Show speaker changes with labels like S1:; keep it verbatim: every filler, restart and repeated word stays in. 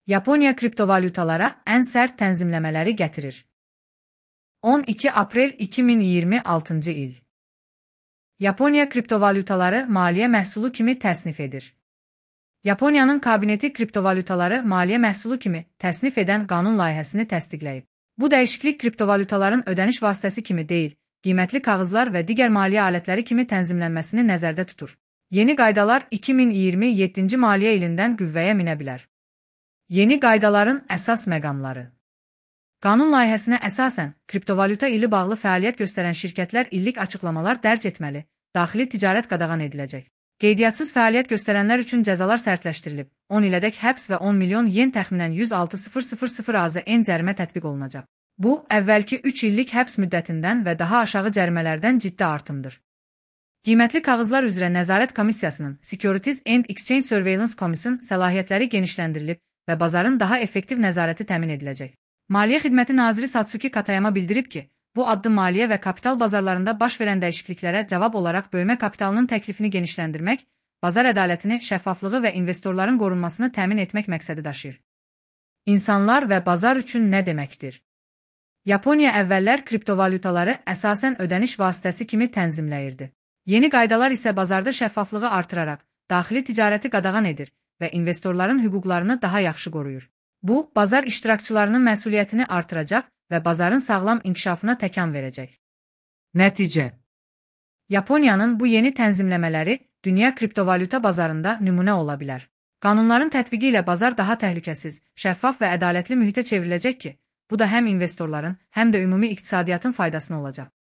S1: Yaponiya kriptovalyutalara ən sərt tənzimləmələri gətirir. on iki aprel iki min iyirmi altıncı il. Yaponiya kriptovalyutaları maliyyə məhsulu kimi təsnif edir. Yaponiyanın kabineti kriptovalyutaları maliyyə məhsulu kimi təsnif edən qanun layihəsini təsdiqləyib. Bu dəyişiklik kriptovalyutaların ödəniş vasitəsi kimi deyil, qiymətli kağızlar və digər maliyyə alətləri kimi tənzimlənməsini nəzərdə tutur. Yeni qaydalar iki min iyirmi yeddinci maliyyə ilindən qüvvəyə minə bilər. Yeni qaydaların əsas məqamları. Qanun layihəsinə əsasən, kriptovalyuta ili bağlı fəaliyyət göstərən şirkətlər illik açıqlamalar dərc etməli, daxili ticarət qadağan ediləcək. Qeydiyyatçız fəaliyyət göstərənlər üçün cəzalar sərtləşdirilib, on ilədək həbs və on milyon yen təxminən yüz altı min A Z N cərimə tətbiq olunacaq. Bu, əvvəlki üç illik həbs müddətindən və daha aşağı cərimələrdən ciddi artımdır. Qiymətli kağızlar üzrə Nəzarət Komissiyasının Securities and Exchange Surveillance Commission səlahiyyətləri genişləndirilib və bazarın daha effektiv nəzarəti təmin ediləcək. Maliyyə Xidməti naziri Satsuki Katayama bildirib ki, bu addım maliyyə və kapital bazarlarında baş verən dəyişikliklərə cavab olaraq bölmə kapitalının təklifini genişləndirmək, bazar ədalətini, şəffaflığı və investorların qorunmasını təmin etmək məqsədi daşıyır. İnsanlar və bazar üçün nə deməkdir? Yaponiya əvvəllər kriptovalyutaları əsasən ödəniş vasitəsi kimi tənzimləyirdi. Yeni qaydalar isə bazarda şəffaflığı artıraraq, daxili ticarəti qadağan edir və investorların hüquqlarını daha yaxşı qoruyur. Bu, bazar iştirakçılarının məsuliyyətini artıracaq və bazarın sağlam inkişafına təkan verəcək. Nəticə. Yaponiyanın bu yeni tənzimləmələri dünya kriptovalyuta bazarında nümunə ola bilər. Qanunların tətbiqi ilə bazar daha təhlükəsiz, şəffaf və ədalətli mühitə çevriləcək ki, bu da həm investorların, həm də ümumi iqtisadiyyatın faydasına olacaq.